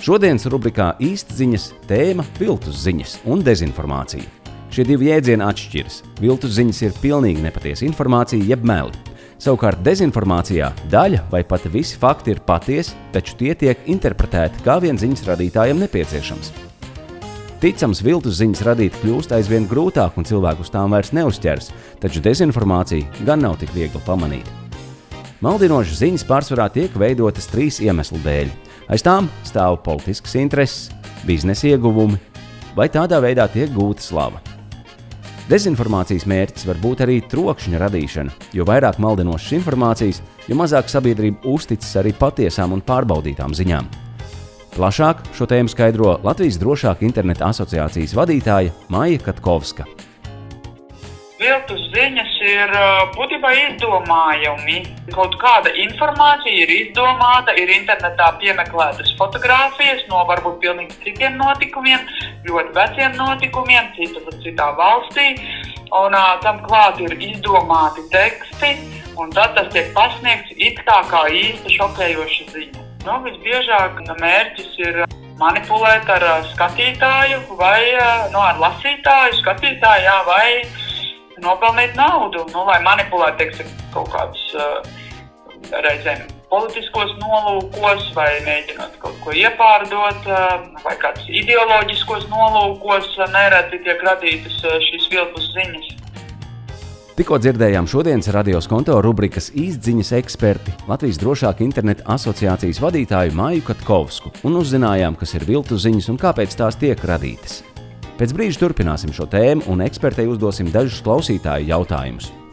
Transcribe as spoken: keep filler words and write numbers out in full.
Šodienas rubrikā īstziņas tēma viltus ziņas un dezinformācija. Šie divi jēdzieni atšķiras. Viltus ziņas ir pilnīgi nepatiesa informācija jeb meli. Savukārt dezinformācijā daļa vai pat visi fakti ir patiesi, taču tie tiek interpretēti kā vien ziņas radītājiem nepieciešams. Ticams, viltus ziņas radīt kļūst aizvien grūtāk un cilvēku uz tām vairs neuzķers, taču dezinformācija gan nav tik viegli pamanīt. Maldinošas ziņas pārsvarā tiek veidotas trīs iemeslu dēļ. Aiz tām stāv politiskas intereses, biznesa ieguvumi vai tādā veidā tiek gūta slava. Dezinformācijas mērķis var būt arī trokšņa radīšana, jo vairāk maldinošas informācijas, jo mazāk sabiedrība uzticas arī patiesām un pārbaudītām ziņām. Plašāk šo tēmu skaidro Latvijas drošāka interneta asociācijas vadītāja Maija Katkovska. Viltus ziņas ir būtībā izdomājumi. Kaut kāda informācija ir izdomāta, ir internetā piemeklētas fotogrāfijas no varbūt pilnīgi citiem notikumiem, ļoti veciem notikumiem, cita, citā valstī, un uh, tam klāt ir izdomāti teksti, un tad tas tiek pasniegts it kā kā īsta šokējoša ziņa. Nu, visbiežāk mērķis ir manipulēt ar skatītāju vai nu, ar lasītāju, skatītāju, jā, vai nopelnīt naudu, nu, lai manipulētu, teiksim, kaut kādus uh, reizēm politiskos nolūkos vai mēģinot kaut ko iepārdot, uh, vai kādus ideoloģiskos nolūkos uh, nereti tiek radītas uh, šīs viltus ziņas. Tikko dzirdējām šodienas radios konto rubrikas īstziņas eksperti Latvijas drošāka interneta asociācijas vadītāju Maiju Katkovsku un uzzinājām, kas ir viltus ziņas un kāpēc tās tiek radītas. Pēc brīža turpināsim šo tēmu un ekspertei uzdosim dažus klausītāju jautājumus.